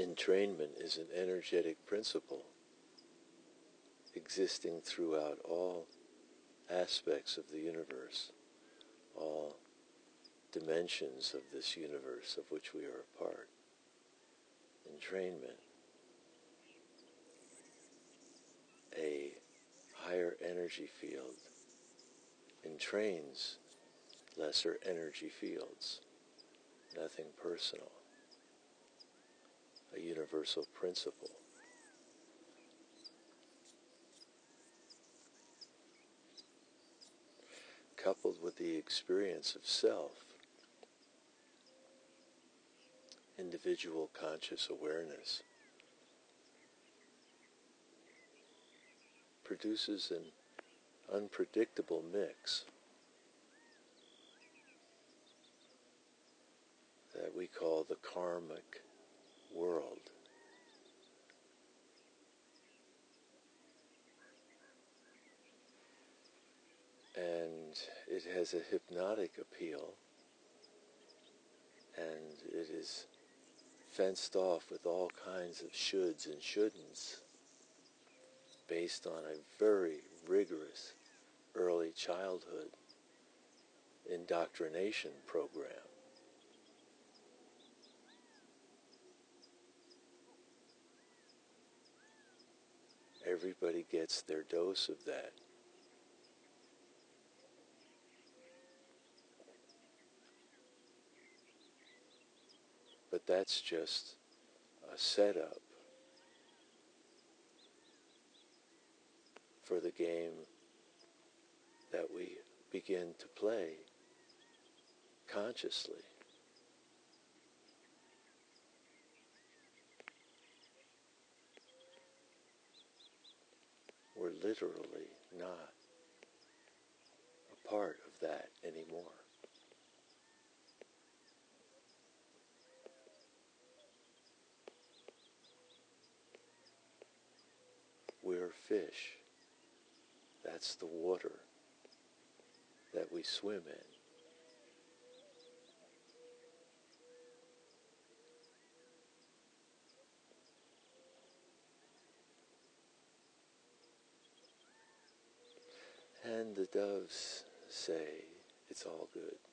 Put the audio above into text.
Entrainment is an energetic principle existing throughout all aspects of the universe, all dimensions of this universe of which we are a part. Entrainment, a higher energy field, entrains lesser energy fields. Nothing personal. A universal principle. Coupled with the experience of self, individual conscious awareness produces an unpredictable mix that we call the karmic world. And it has a hypnotic appeal, and it is fenced off with all kinds of shoulds and shouldn'ts based on a very rigorous early childhood indoctrination program. Everybody gets their dose of that. But that's just a setup for the game that we begin to play consciously. We're literally not a part of that anymore. We're fish. That's the water that we swim in. And the doves say, it's all good.